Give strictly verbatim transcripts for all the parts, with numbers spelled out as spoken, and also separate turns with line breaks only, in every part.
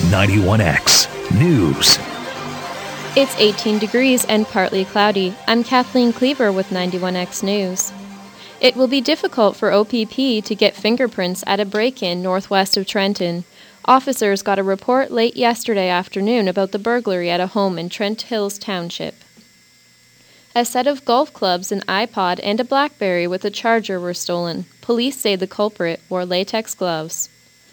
ninety-one X News.
It's eighteen degrees and partly cloudy. I'm Kathleen Cleaver with ninety-one X News. It will be difficult for O P P to get fingerprints at a break-in northwest of Trenton. Officers got a report late yesterday afternoon about the burglary at a home in Trent Hills Township. A set of golf clubs, an iPod, and a BlackBerry with a charger were stolen. Police say the culprit wore latex gloves.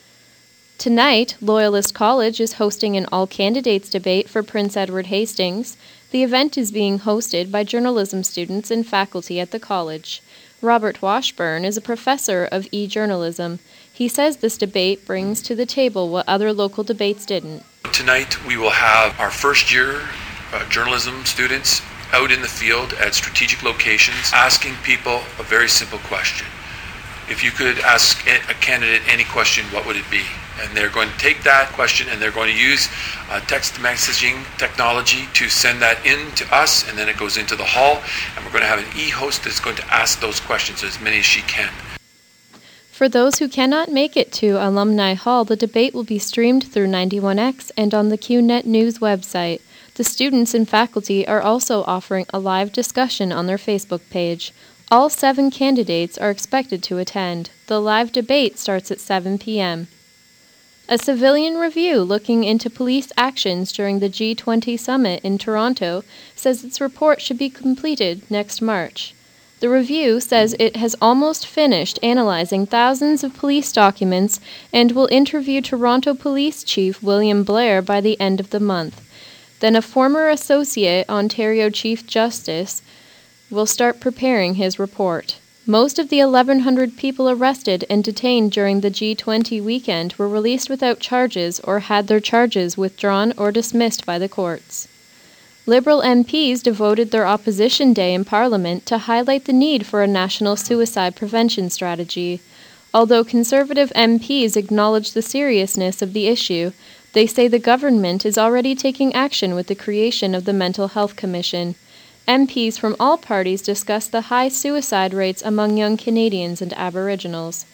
Tonight, Loyalist College is hosting an all-candidates debate for Prince Edward Hastings. The event is being hosted by journalism students and faculty at the college. Robert Washburn is a professor of e-journalism. He says this debate brings to the table what other local debates didn't.
Tonight, we will have our first-year uh, journalism students out in the field at strategic locations asking people a very simple question. If you could ask a candidate any question, what would it be? And they're going to take that question and they're going to use uh, text messaging technology to send that in to us, and then it goes into the hall, and we're going to have an e-host that's going to ask those questions, as many as she can.
For those who cannot make it to Alumni Hall, the debate will be streamed through ninety-one X and on the Q net News website. The students and faculty are also offering a live discussion on their Facebook page. All seven candidates are expected to attend. The live debate starts at seven p.m. A civilian review looking into police actions during the G twenty summit in Toronto says its report should be completed next March. The review says it has almost finished analyzing thousands of police documents and will interview Toronto Police Chief William Blair by the end of the month. Then a former associate Ontario Chief Justice will start preparing his report. Most of the eleven hundred people arrested and detained during the G twenty weekend were released without charges or had their charges withdrawn or dismissed by the courts. Liberal M Ps devoted their opposition day in Parliament to highlight the need for a national suicide prevention strategy. Although Conservative M Ps acknowledge the seriousness of the issue, they say the government is already taking action with the creation of the Mental Health Commission. M Ps from all parties discussed the high suicide rates among young Canadians and Aboriginals.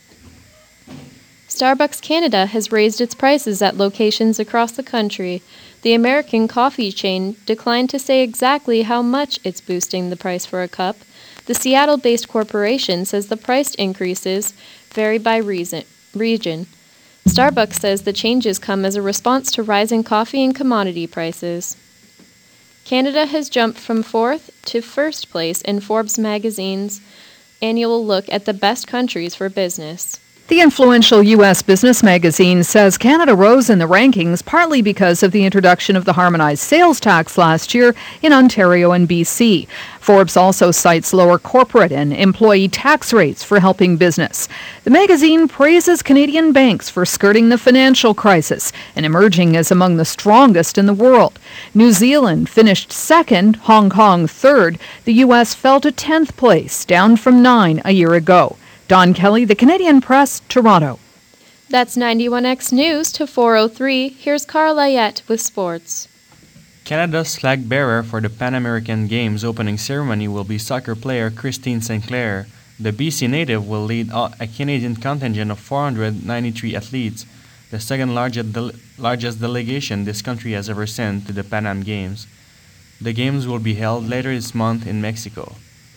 Starbucks Canada has raised its prices at locations across the country. The American coffee chain declined to say exactly how much it's boosting the price for a cup. The Seattle-based corporation says the price increases vary by reason, region. Starbucks says the changes come as a response to rising coffee and commodity prices. Canada has jumped from fourth to first place in Forbes magazine's annual look at the best countries for business.
The influential U S business magazine says Canada rose in the rankings partly because of the introduction of the harmonized sales tax last year in Ontario and B C. Forbes also cites lower corporate and employee tax rates for helping business. The magazine praises Canadian banks for skirting the financial crisis and emerging as among the strongest in the world. New Zealand finished second, Hong Kong third. The U S fell to tenth place, down from nine a year ago. Don Kelly, The Canadian Press, Toronto.
That's ninety-one X News to four oh three. Here's Carl Layette with sports.
Canada's flag bearer for the Pan American Games opening ceremony will be soccer player Christine Sinclair. The B C native will lead a Canadian contingent of four hundred ninety-three athletes, the second largest, de- largest delegation this country has ever sent to the Pan Am Games. The Games will be held later this month in Mexico.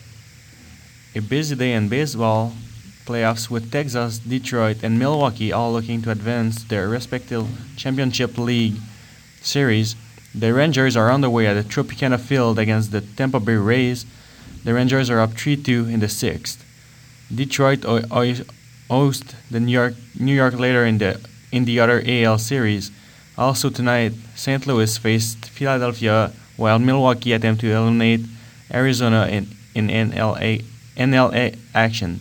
A busy day in baseball playoffs with Texas, Detroit, and Milwaukee all looking to advance their respective championship league series. The Rangers are on the way at the Tropicana Field against the Tampa Bay Rays. The Rangers are up three two in the sixth. Detroit o- o- host the New York New York later in the in the other A L series. Also tonight, Saint Louis faced Philadelphia, while Milwaukee attempt to eliminate Arizona in in N L A N L A action.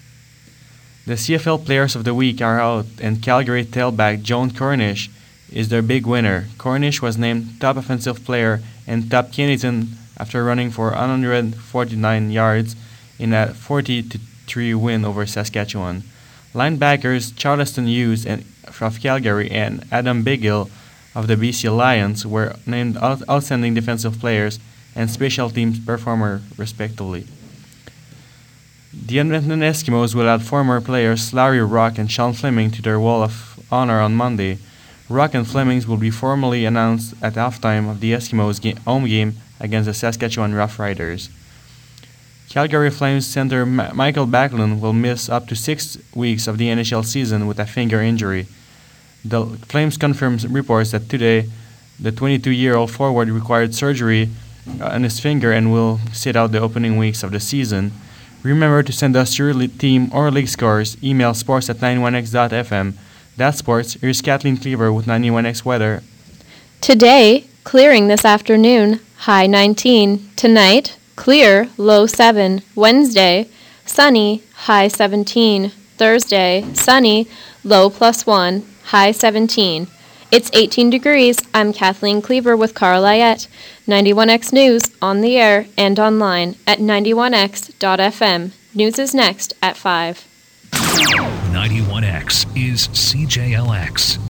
The C F L Players of the Week are out, and Calgary tailback Joan Cornish is their big winner. Cornish was named top offensive player and top Canadian after running for one hundred forty-nine yards in a forty to three win over Saskatchewan. Linebackers Charleston Hughes and, of Calgary and Adam Biggill of the B C Lions were named out- outstanding defensive players and special teams performer respectively. The Edmonton Eskimos will add former players Larry Rock and Sean Fleming to their wall of honor on Monday. Rock and Flemings will be formally announced at halftime of the Eskimos' ga- home game against the Saskatchewan Roughriders. Calgary Flames center Ma- Michael Backlund will miss up to six weeks of the N H L season with a finger injury. The Flames confirmed reports that today the twenty-two-year-old forward required surgery uh, on his finger and will sit out the opening weeks of the season. Remember to send us your li- team or league scores. Email sports at ninety-one x dot f m. That's sports. Here's Kathleen Cleaver with ninety-one X weather.
Today, clearing this afternoon, high nineteen. Tonight, clear, low seven. Wednesday, sunny, high seventeen. Thursday, sunny, low plus one, high seventeen. It's eighteen degrees. I'm Kathleen Cleaver with Carl Lyette. ninety-one X News on the air and online at ninety-one x dot f m. News is next at five.
ninety-one X is C J L X.